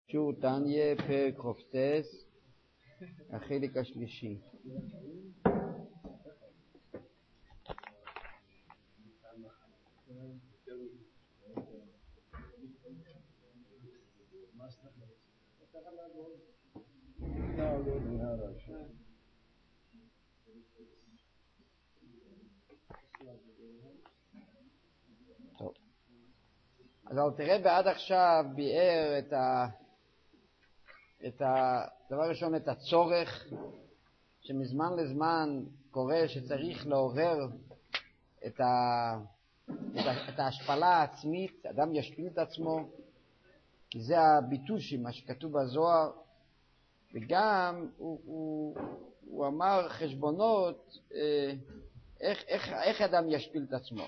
שיעור תניא, פרק חופטס, החלק השלישי. טוב. אז אלתר רבי עד עכשיו ביאר את הדבר ראשון, את הצורך שמזמן לזמן קורה שצריך לעורר את ההשפלה העצמית, אדם ישפיל את עצמו, כי זה הביטוי מה שכתוב בזוהר, וגם הוא אמר חשבונות איך אדם ישפיל את עצמו.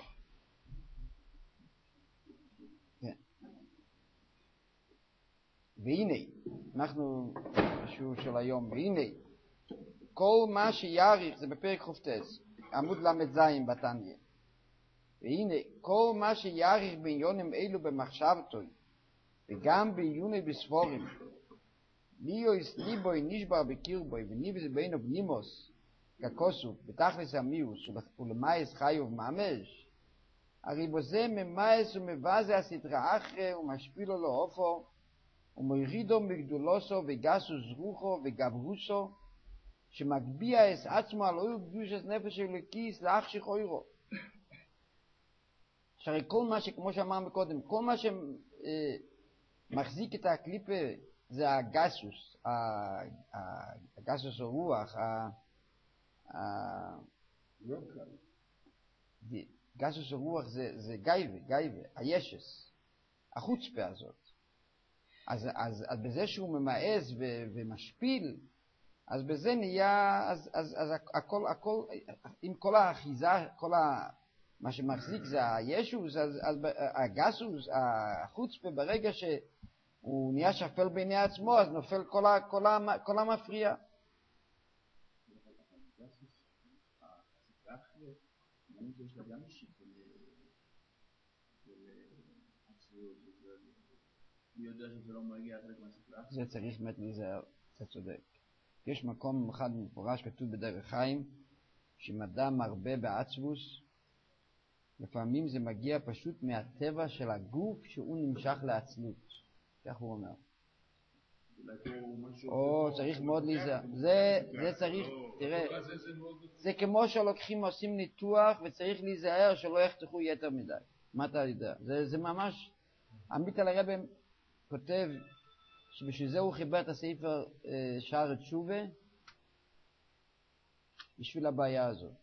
והנה, אנחנו בשיעור של היום, והנה, כל מה שיאריך, זה בפרק חופטס, עמוד למד זין בתניא, והנה, כל מה שיאריך בעניונים אלו במחשבתו, וגם בעניוני בספורים, ליבוי נשבר בקרבוי, וניבז בינו בנימוס, ככוסו, בתכלס המיוס, ולמייס חיוב ממש, הרי בזה ממייס ומבזה הסדרה אחרי, ומשפילו לו אופו, ומורידו מגדולוסו וגסוס רוחו וגברוסו, שמגביע את עצמו על אור קדושת נפש אלוקי להחשיך אורו. שהרי כל מה שכמו שאמרנו קודם, כל מה שמחזיק את הקליפה זה הגסוס, הגסוס הרוח, גסוס הרוח זה גייבה, הישס, החוצפה הזאת. אז בזה שהוא ממאס ומשפיל, אז בזה נהיה, אז הכל, עם כל האחיזה, מה שמחזיק זה הישוס, אז הגסוס, החוצפה, ברגע שהוא נהיה שפל בעיני עצמו, אז נופל כל המפריע. זה צריך באמת להיזהר, אתה צודק. יש מקום אחד מפורש כתוב בדרך חיים, שאם אדם מרבה בעצבוס, לפעמים זה מגיע פשוט מהטבע של הגוף שהוא נמשך לעצלות. כך הוא אומר. צריך מאוד להיזהר. זה צריך, תראה, זה כמו שלוקחים עושים ניתוח וצריך להיזהר שלא יחתכו יתר מדי. מה אתה יודע? זה ממש, עמיתא לרבי כותב שבשביל זה הוא חיבר את הספר שער תשובה, בשביל הבעיה הזאת.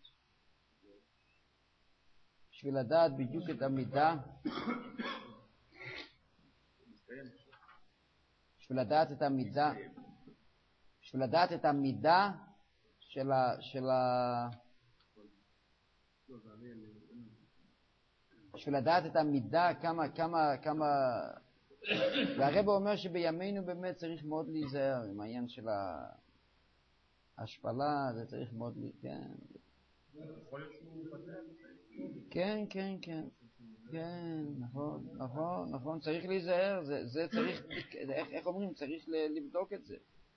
בשביל לדעת בדיוק את המידה, בשביל לדעת את המידה, בשביל לדעת את המידה בשביל לדעת את המידה כמה והרב אומר שבימינו באמת צריך מאוד להיזהר עם העניין של ההשפלה, זה צריך מאוד כן, נכון, צריך להיזהר, זה צריך, איך אומרים, צריך לבדוק את זה.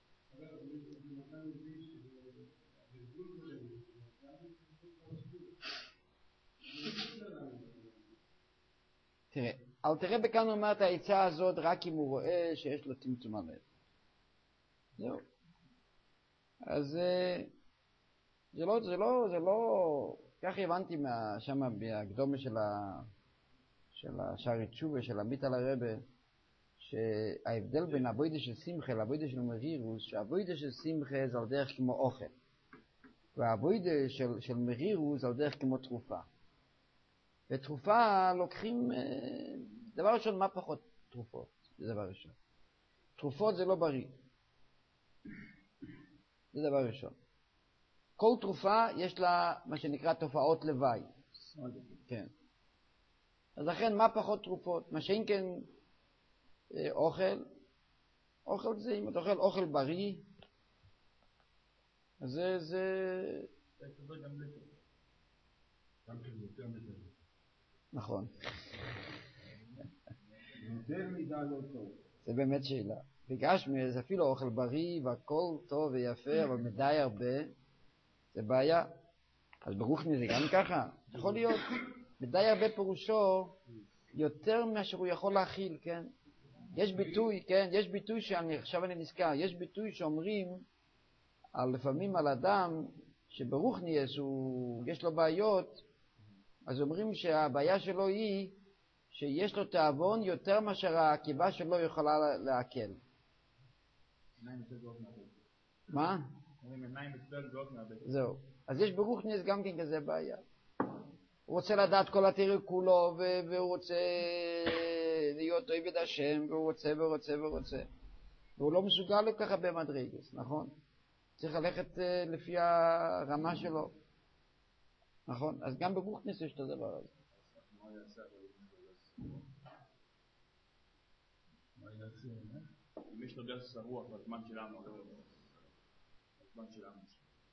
תראה, אלתר רבי כאן אומר את העצה הזאת רק אם הוא רואה שיש לו צמצום הלב. זהו. אז זה לא, כך הבנתי שמה בהקדומה של השער תשובה, של עמיתא לרבי, שההבדל בין הבוידה של שמחה לבוידה של מרירוס, שהבוידה של שמחה זה על דרך כמו אוכל, והבוידה של מרירוס זה על דרך כמו תרופה. ותרופה לוקחים, דבר ראשון, מה פחות תרופות? זה דבר ראשון. תרופות זה לא בריא. זה דבר ראשון. כל תרופה יש לה מה שנקרא תופעות לוואי. כן. אז לכן, מה פחות תרופות? מה שאין כן אוכל זה, אם אתה אוכל אוכל בריא, אז זה... נכון. יותר מידה לא טוב. זה באמת שאלה. בגשמי זה אפילו אוכל בריא והכל טוב ויפה, אבל מדי הרבה, זה בעיה. אז ברוחני זה גם ככה, יכול להיות. מדי הרבה פירושו יותר מאשר הוא יכול להכיל, כן? יש ביטוי, כן? יש ביטוי עכשיו אני נזכר, יש ביטוי שאומרים לפעמים על אדם שברוחני יש לו בעיות, אז אומרים שהבעיה שלו היא שיש לו תאבון יותר מאשר הקיבה שלו יכולה להקל. מה? זהו. אז יש ברוחניס גם כן כזה בעיה. הוא רוצה לדעת כל התיאור כולו, והוא רוצה להיות עבד השם, והוא רוצה ורוצה ורוצה. והוא לא מסוגל לככה במדרגס, נכון? צריך ללכת לפי הרמה שלו. נכון? אז גם ברוחניס יש את הדבר הזה. אם יש לו דרך סרוח בזמן שלנו, בזמן שלנו.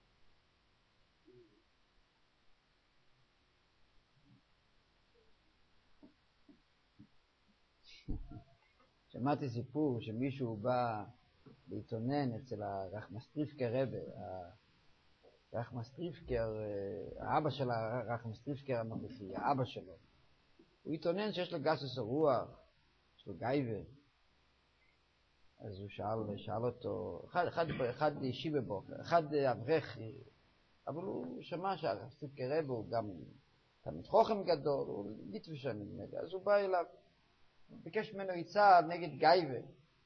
שמעתי סיפור שמישהו בא להתאונן אצל הרחמסטריפקר רבה, הרחמסטריפקר, האבא של הרחמסטריפקר הנוכחי, האבא שלו. הוא התאונן שיש לו גסוס הרוח, יש לו גייבה. אז הוא שאל אותו, אחד אישי בבוקר, אחד אברך, אבל הוא שמע שהרחמסטריפקר רבה הוא גם תלמיד חוכם גדול, הוא ליטווישן נדמה לי, אז הוא בא אליו. ביקש ממנו עצה נגד גייבה.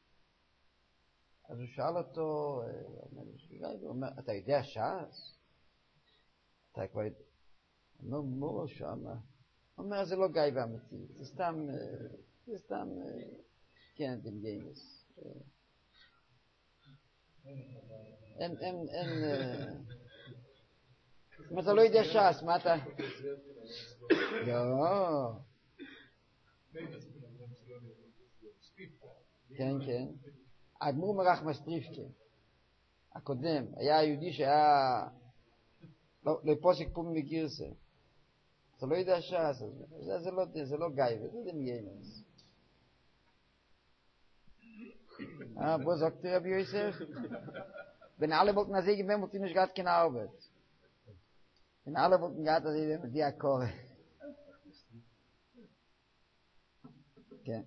אז הוא שאל אותו, הוא אומר, אתה יודע ש"ס? אתה כבר יודע. הוא אומר, מורה שם. הוא אומר, זה לא גייבה אמיתי, זה סתם, כן, דמיימס. אין, אם אתה לא יודע ש"ס, מה אתה? לא. כן. האדמו"ר מרחמסטריפקה הקודם היה יהודי שהיה לפוסק פורים בגירסה. אתה לא יודע ש"ס, זה לא גייבה, זה דמיימס. wo sagt der Rabbi Yosef? Wenn alle wollten das sagen, wollte ich nicht gerade keine Arbeit. Wenn alle wollten gerade das sagen, mit die Akkorde. כן.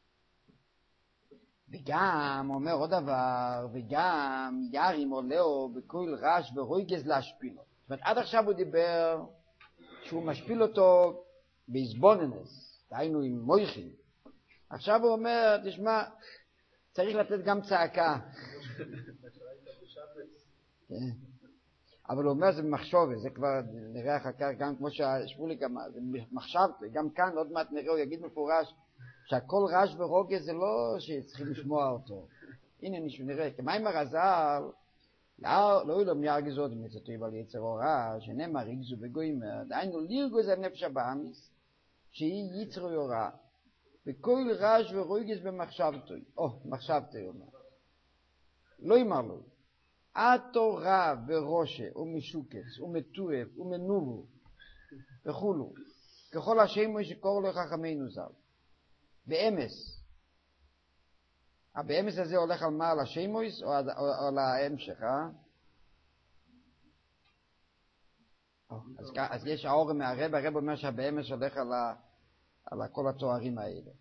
וגם, אומר עוד דבר, וגם ירים עולהו בכל רש ורויגז להשפילו. זאת אומרת, עד עכשיו הוא דיבר שהוא משפיל אותו בהסבוננס, דהיינו עם מויכים. עכשיו הוא אומר, תשמע, צריך לתת גם צעקה. כן. אבל הוא אומר, זה במחשוב, זה כבר נראה אחר כך, גם כמו שהשפוליק אמר, זה מחשבתי, גם כאן עוד מעט נראה, הוא יגיד מפורש, שהכל רש ורוגז זה לא שצריכים לשמוע אותו. הנה נראה, כמים הרזל, לא ילום ירגז עוד מצאתו על יצר הורא, שנאמר ריגזו בגוימר, דהיינו לירגוז הנפש הבאמיס, שהיא יצר הורא, וכל רש ורוגז במחשבתו, מחשבתו אומר. לא יאמר לו, עתו רע ורושה ומשוקץ ומטואב ומנובו וכולו, ככל השם שקורא לו חכמינו ז"ל. באמס. באמס הזה הולך על מה? על השמויס או על ההמשך, אז יש האור מהרב, הרב אומר שהבאמס הולך על כל התוארים האלה.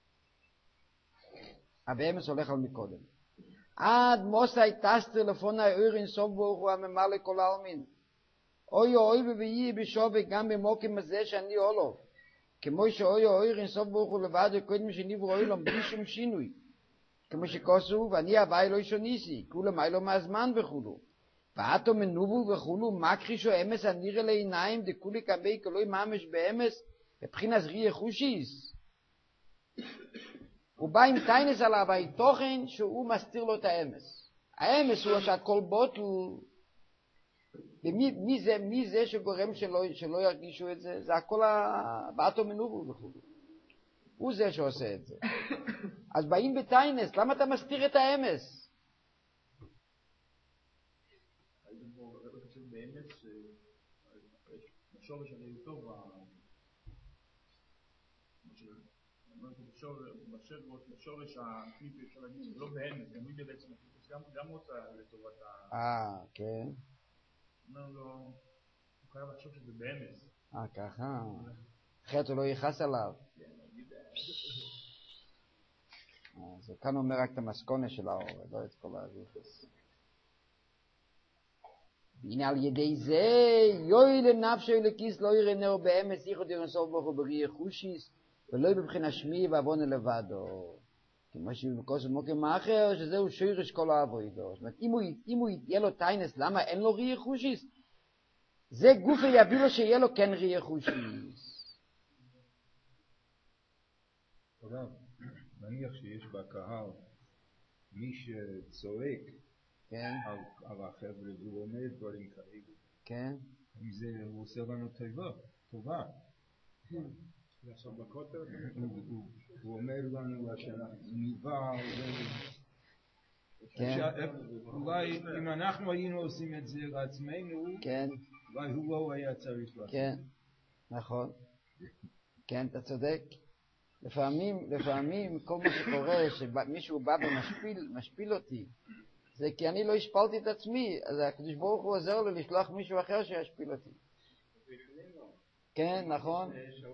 הבאמס הולך על מקודם. עד מוסי טסטר לפון האוירין סוף ברוך הוא הממלא כל העלמין. אוי ויהי בשווה גם במוקם הזה שאני עולו. כמו שאוי סוף ברוך הוא לבד וקודם שניברו אוילום בלי שום שינוי. כמו שכוסו ואני הווי לא שוניסי, כולם אילו מהזמן וכולו. ועתו מנובו וכולו מקרישו אמס הנראה לעיניים דכולי קבי כלוי ממש באמס בבחינת ריח חושיס. הוא בא עם טיינס עליו תוכן שהוא מסתיר לו את האמס. האמס הוא שהכל בוטל. מי זה שגורם שלא ירגישו את זה? זה הכל הבאתו מנובו וכו'. הוא זה שעושה את זה. אז באים בטיינס, למה אתה מסתיר את האמס? הייתם פה רבי חשוב באמס, בשורש הרי טוב, בשורש הקליפי אפשר להגיד שזה לא בהמס, גם היא בעצם גם רוצה לטובת ה... כן. אומר לו, הוא חייב לחשוב שזה בהמס. ככה. אחרת הוא לא ייחס עליו. אז כאן אומר רק את המסכונה של האור, לא את כל הריחס. והנה על ידי זה, יוי לנפשו לכיס לא יראה נאו באמס, איכו דירנסוב בו בראי חושיס, ולא בבחינה שמי ועוונה לבדו. כמו שבקוס ומוקים אחר, שזהו שירש כל העבודו. זאת אומרת, אם הוא יהיה לו טיינס, למה אין לו ראי חושיס? זה גוף יביא לו שיהיה לו כן ראי חושיס. תודה. נניח שיש בקהל מי שצועק על החבר'ה והוא אומר דברים כאלה. כן. אם זה הוא עושה לנו טובה. עכשיו בכותל? הוא אומר לנו שאנחנו ניבה. אולי אם אנחנו היינו עושים את זה לעצמנו, אולי הוא לא היה צריך לעשות. כן, נכון. כן, אתה צודק. לפעמים כל מה שקורה, שמישהו בא ומשפיל אותי, זה כי אני לא השפלתי את עצמי, אז הקדוש ברוך הוא עוזר לו לשלוח מישהו אחר שישפיל אותי. כן, נכון.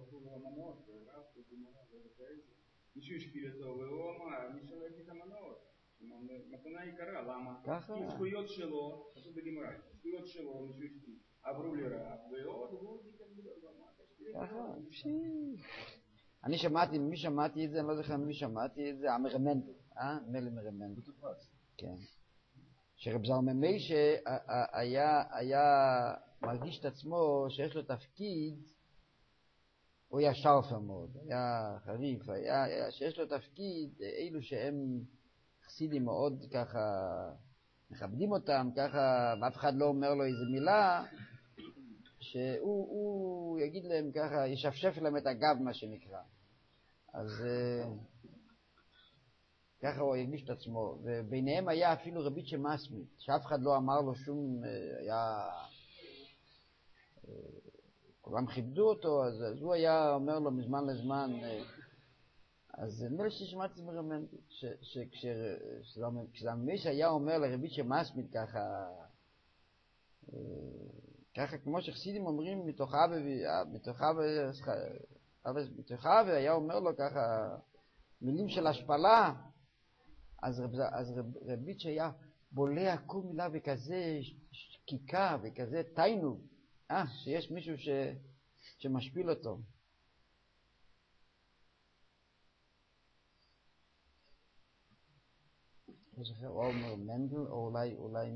מישהו השפיל אותו, והוא אמר, אני שולט את המנות. מתנה יקרה, למה? ככה. כי זכויות שלו, פשוט בגמרא, זכויות שלו, מישהו השפיל, עברו לרע, ועוד הוא דיכן בגלל, ככה, אני שמעתי את זה, אני לא זוכר מי שמעתי את זה, המרמנדל, מלי מרמנדל. כן. שרב זלמן מיישה היה מרגיש את עצמו שיש לו תפקיד, הוא היה שרפר מאוד, היה חריף, שיש לו תפקיד, אילו שהם חסידים מאוד ככה, מכבדים אותם, ככה, ואף אחד לא אומר לו איזה מילה, שהוא יגיד להם ככה, ישפשף להם את הגב, מה שנקרא. אז ככה הוא הרגיש את עצמו, וביניהם היה אפילו רבית שמסמית, שאף אחד לא אמר לו שום, היה, כולם כיבדו אותו, אז הוא היה אומר לו מזמן לזמן, אז נראה לי ששמעתי מרמנדל, כשהמש היה אומר לרבית שמסמית ככה כמו שחסידים אומרים מתוכה והיה אומר לו ככה מילים של השפלה, אז רבית שהיה בולע כל מילה וכזה שקיקה וכזה תיינוג, שיש מישהו שמשפיל אותו. לא זוכר, או אומר מנדל, או אולי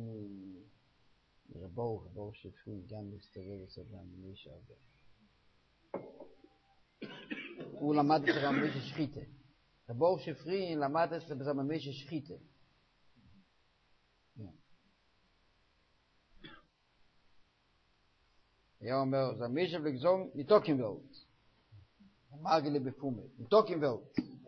רבו שפרי גם להסתובב אצל מישהו הרבה. הוא למד אצל רמי שחיתה. רבו שפרי למד אצל רמי שחיתה. היה אומר, רמי שבלגזון ניתוקים ולט. אמר גלי בפומה, ניתוקים ולט.